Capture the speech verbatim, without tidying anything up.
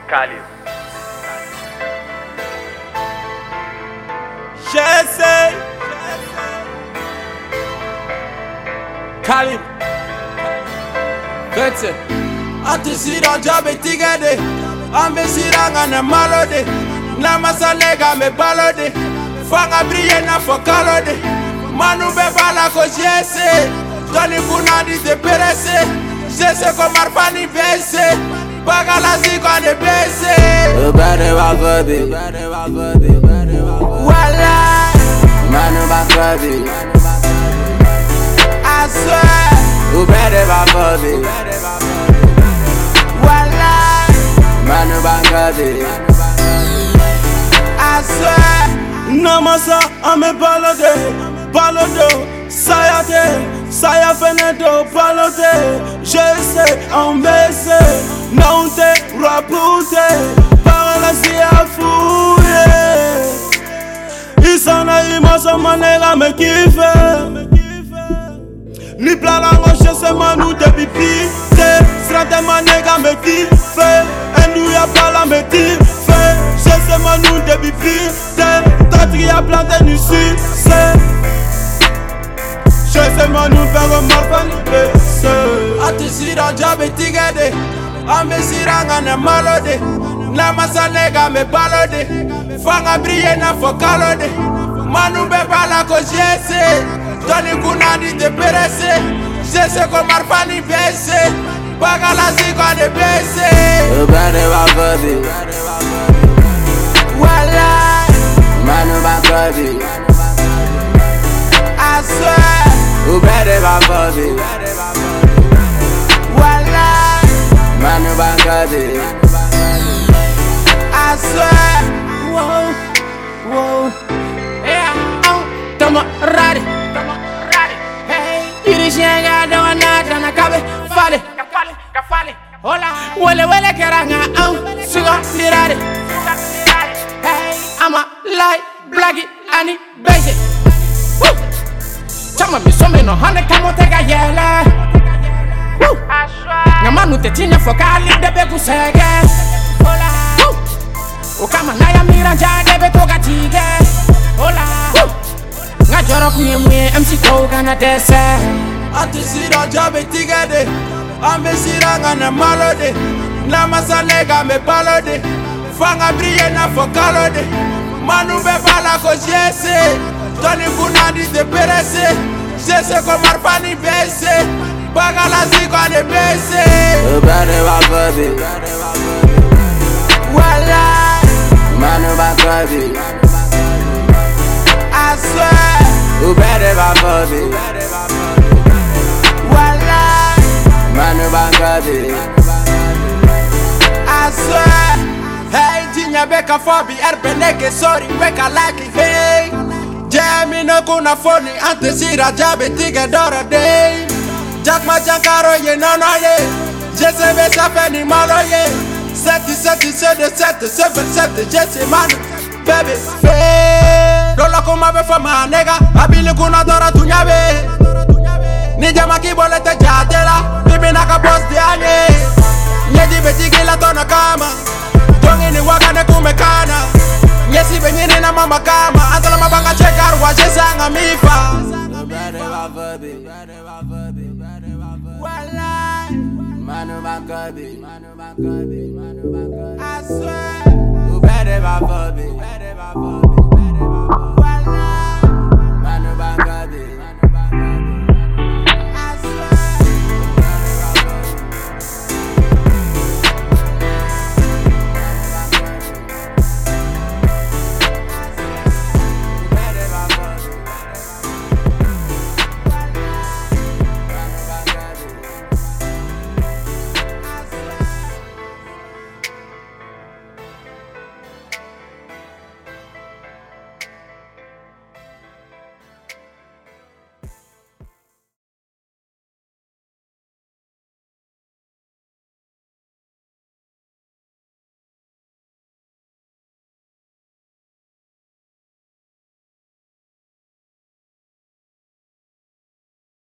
Khalid. Jesse Khalid Vete Atisira jabe tigade Ambesira ngana malode Namasalega me balode Fanga brille na fokalode Manu be bala ko Jesse Tony Funadi te perese Jesse ko marfani bese Bagala ziko ane bese Ubade wa gobi Wala Manu ba gobi I swear Ubade wa gobi Wala Manu ba gobi I swear Namasa ame balode Balode Sayate Saya fenedo balode Jesse ambese Naunte rapute Parla si afouye Isana imasa manera me kiffe Li plala roche se manu de pipi Te srate manera me kiffe Enu ya plala me kiffe Jesse manu de pipi Te tatri ya plante nisi Se Jesse manu pero marfani bese Atisira jabe tigade Ambesira ngana malode Namasalega me balode Fanga brille na fokalode Manu be bala ko Jesse Tony Funadi te perese Jesse ko marfani bese Bagala ziko ane bese Ubade wa gobi Wala Manu ba gobi I swear Ubade wa gobi Wala Manu ba gobi I swear Whoa, whoa Yeah, oh, tomo rari Tomo rari Hey, irishenga dawa nata na kabe Fale, kafale, kafale Hola Wele wele keranga, oh, suga lirari Suga lirari Hey, I'ma like, blaggy, ani, basic Woo Chama mi some no hane kamo tega yele Woo Ngamanu te tinya fokali debe kusege Hola Woo Ukama naya miranja debe toga tige Hola Woo Nga joro kunye mwe M C Koga na dese Atisira jabe tigade Ambesira ngana malode Namasalega me balode Fanga brille na fokalode Manu be bala ko Jesse Tony Funadi te perese Jesse ko marfani bese Bagala ziko ane bese Ubade wa gobi Wala Manu ba gobi I swear Ubade wa gobi Wala Manu ba gobi I swear Hey jinya beka fobi erbeneke sorry beka like it hey Jami no kuna phone ante sira jabe tige dora day Jack ma jankaro ye no no ye Jesse be sapeni malo ye Seti seti sede sete sebe sete Jesse man baby fe Dolo kuma be fama nega Abili kuna dora tunyabe Ni jama kibole te jatela Bibi naka boss di anye Nyedi betigi la tona kama Tongi ni wakane kumekana Nyesi benyini na mama kama Antala mabanga chekaru wa Jesse anga mifa Ubade wa gobi Walai Manu ba gobi I swear Ubade wa gobi